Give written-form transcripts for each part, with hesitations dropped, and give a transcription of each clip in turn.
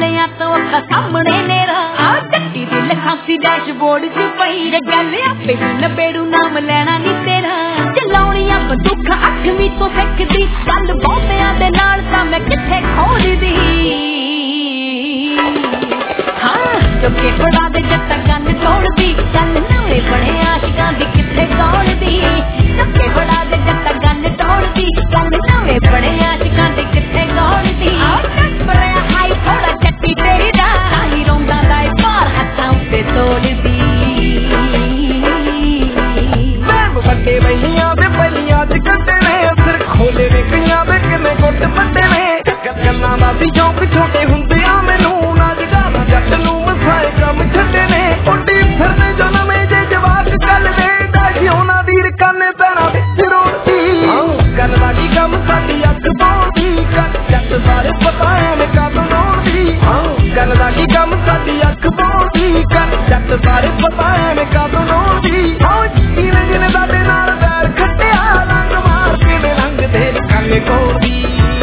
वालियां तो अखा सामने नेरा चट्टी दी लखांसी डैशबोर्ड च पई गल आपे ही नबेड़ू नाम लेना नी तेरा चलाउणियां बंदूकां अठवीं तो सिखदी गल बहुतियां दे नाल तां मैं किथे खोलदी हाँ चुके फड़ा दे जट्टा गन तोड़दी गल नवे बड़े आशिकां दी किथे दौड़दी चुके फड़ा दे जट्टा गन तोड़दी गल नवे बड़े आशिकां दी किथे दौड़दी बड़ा हाई थोड़ा चट्टी तेरी दा ही रोंदा दा पार हत्थां ते तोड़दी ਵੱਡੇ ਬਈਆਂ ਦੇ ਪਹਿਲੀਆਂ ਚ ਕੱਢੇ ਨੇ ਸਿਰ ਖੋਲੇ ਨੇ ਕਈਆਂ ਦੇ ਕਿੰਨੇ ਗੁੱਟ ਵੱਡੇ ਨੇ ਗੱਲਾਂ ਦਾ ਵੀ ਜੋਕ ਛੋਟੇ ਹੁੰਦਿਆਂ ਮੈਨੂੰ ਨਾ ਜਗਾਣਾ ਜੱਟ ਨੂੰ ਮਸਾਏ ਕੰਮ ਛੱਡੇ ਨੇ ਉੱਡੀ ਫਿਰਦੇ ਜੋ ਨਵੇਂ ਜੇ ਜਵਾਕ ਗੱਲ ਦੇ ਦਾਸ਼ੀ ਉਹਨਾਂ ਦੀ ਰਕਾਨੇ ਪੈਰਾਂ ਵਿੱਚ ਰੋਟੀ ਗੱਲ ਦਾ ਕੀ ਕੰਮ ਸਾਡੀ ਅੱਖ ਪਾਉਂਦੀ ਜੱਟ ਸਾਰੇ ਪਤਾ ਐਵੇਂ ਕਦੋਂ ਲਾਉਂਦੀ ਗੱਲ ਦਾ ਕੀ ਕੰਮ ਸਾਡੀ ਅੱਖ ਪਾਉਂਦੀ ਜੱਟ ਸਾਰੇ ਪਤਾ ਐਵੇਂ ਕਦੋਂ ਲਾਉਂਦੀ ਜਿਵੇਂ ਜਿਵੇਂ ਸਾਡੇ ਨਾਲ ਬੈਰ ਖੱਟਿਆ ਰੰਗ ਮਾਰ ਕੇ ਨੇ ਰੰਗ ਦੇ ਕੰਨੇ ਕੋਦੀ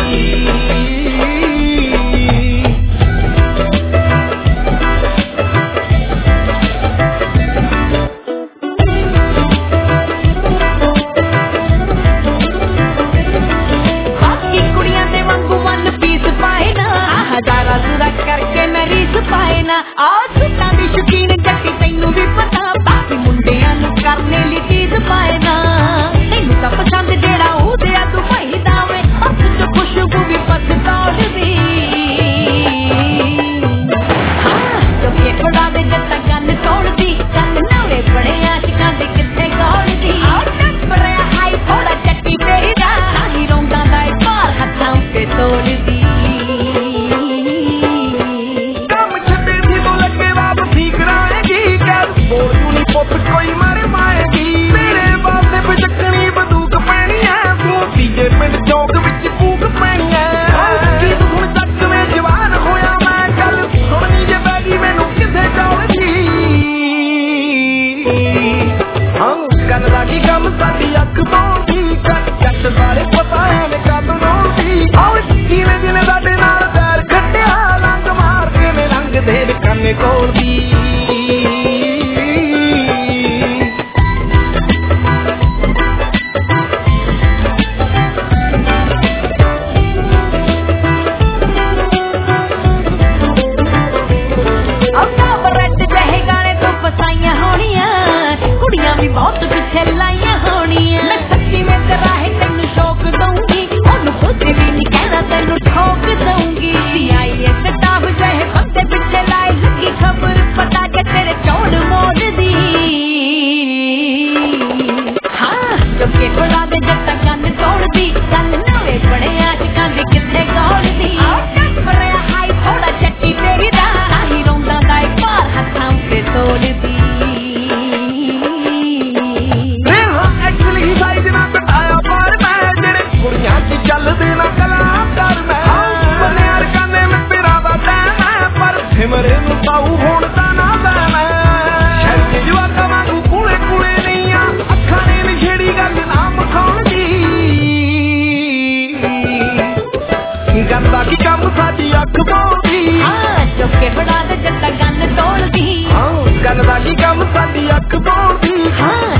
ਬਾਕੀ ਕੁੜੀਆਂ ਦੇ ਵਾਂਗੂ ਵਨ ਪੀਸ ਪਾਏ ਨਾ ਹਜ਼ਾਰਾਂ ਸੁਰਾ ਕਰਕੇ ਮੈਂ ਰੀਸ ਪਾਏ ਨਾ ਆ ਸੁੱਤਾਂ ਦੀ ਸ਼ੌਕੀਨ ਜੱਟੀ ਤੈਨੂੰ ਵੀ ਪਤਾ ਬਾਕੀ ਮੁੰਡਿਆਂ ਨੂੰ ਕਰਨੇ ਲਈ ਚੀਜ਼ ਪਾਏ ਨਾ ਤੈਨੂੰ ਤਾਂ ਪਸੰਦ ਜਿਹੜਾ ਉਹਦੇ ਆ ਤੂੰ ਭਾਈ ਦਾਵੇ ਹੱਥ ਚ ਖੁਸ਼ਬੂ ਵੀ ਪਸਤੌੜਦੀ ਹਾਂ ਚੁੱਕੇ ਫੜਾ ਦੇ ਜੱਟਾ ਗੰਨ ਤੋੜਦੀ ਗੱਲ ਨਵੇਂ ਬੜੇ ਆਸ਼ਿਕਾਂ ਦੇ ਕਿੱਥੇ ਗੌੜਦੀ ਬੜਾ ਹਾਈ ਥੋੜਾ ਚੱਟੀ ਤੇਰੀ ਦਾ ਹੀ ਰੋਂਦਾ ਦਾ ਪਾਰ ਹੱਥਾਂ ਉੱਤੇ ਤੋੜਦੀ ਪੁੱਤ ਕੋਈ ਮਾਰੇ ਮਾਏਗੀ ਮੇਰੇ ਬਾਸੇ पे ਚੱਕਣੀ ਬੰਦੂਕ ਪੈਣੀ ਐ ਤੂੰ ਤੀਜੇ ਪਿੰਡ ਚੌਕ ਵਿੱਚ ਫੂਕ ਪੈਣੀ ਐ ਕੀ ਤੂੰ ਹੁਣ ਤੱਕ ਮੈਂ ਜਵਾਨ ਹੋਇਆ ਮੈਂ ਗੱਲ ਸੁਣਨੀ ਜੇ ਬੈਗੀ ਮੈਨੂੰ ਕਿੱਥੇ ਜਾਊਗੀ ਗੱਲ ਦਾ ਕੀ ਕੰਮ ਸਾਡੀ ਅੱਖ ਪਾਉਂਦੀ ਜੱਟ ਸਾਰੇ ਪਤਾ ਐਵੇਂ ਕਦੋਂ ਲਾਉਂਦੀ ਜਿਵੇਂ ਜਿਵੇਂ ਸਾਡੇ ਨਾਲ ਬੈਰ ਖੱਟਿਆ ਰੰਗ ਮਾਰ ਕੇ ਨੇ ਰੰਗ ਦੇ ਕੰਨੇ ਕੋਲਦੀ ਕੁੜੀਆਂ ਵੀ ਬਹੁਤ ਪਿੱਛੇ ਲਾਈਆਂ ਹੋਣੀਆਂ ਮੈਂ ਸੱਚੀ ਮੈਂ ਤੇਰਾ ਹੈ ਤੈਨੂੰ ਸ਼ੌਕ ਦਊਂਗੀ ਉਹਨੂੰ ਕੁਝ ਵੀ ਨਹੀਂ ਕਹਿਣਾ ਤੈਨੂੰ ਠੋਕ ਦਊਂਗੀ CIS ਸਟਾਫ ਜਿਹੇ ਬੰਦੇ ਪਿੱਛੇ ਲਾਏ ਲੱਗੀ ਖਬਰ ਪਤਾ ਕਿ ਤੇਰੇ ਚੌੜ ਮੋੜਦੀ ਹਾਂ ਚੁੱਕੇ ਫੜਾ ਦੇ ਜੱਟਾ ਗੰਨ ਤੋੜਦੀ ਗੱਲ ਨਵੇਂ ਬੜੇ ਆਸ਼ਿਕਾਂ ਦੀ ਕਿੱਥੇ ਗੌੜਦੀ ਬੜਾ ਹਾਈ ਥੋੜਾ ਚੱਟੀ ਤੇਰੀ ਦਾ ਹੀ ਰੋਂਦਾ ਦਾ ਪਾਰ ਹੱਥਾਂ ਉੱਤੇ ਤੋੜਦੀ ਚੱਲਦੇ ਨਾ ਕਲਾਕਾਰ ਮੈਂ ਬਨਿਆਰ ਕਾਨੇ ਮੈਂ ਤੇਰਾ ਦਾ ਟੈਮ ਪਰ ਸਿਮਰੇ ਨੂੰ ਤਾਊ ਹੋਣ ਦਾ ਨਾ ਮੈਂ ਸ਼ਰਤ ਜਵਾਕਾਂ ਵਾਂਗੂ ਕੁਲੇ ਕੁਲੇ ਨਹੀਂ ਆ ਅੱਖਾਂ ਨੇ ਨਿਛੇੜੀ ਗੱਲ ਨਾ ਮਖਾਉਣ ਦੀ ਗੱਲ ਦਾ ਕੀ ਕੰਮ ਸਾਡੀ ਅੱਖ ਪਾਉਂਦੀ ਹਾਂ ਚੁੱਕੇ ਫੜਾ ਦੇ ਜੱਟਾ ਗੰਨ ਤੋੜਦੀ ਗੱਲ ਦਾ ਕੀ ਕੰਮ ਸਾਡੀ ਅੱਖ ਪਾਉਂਦੀ ਹਾਂ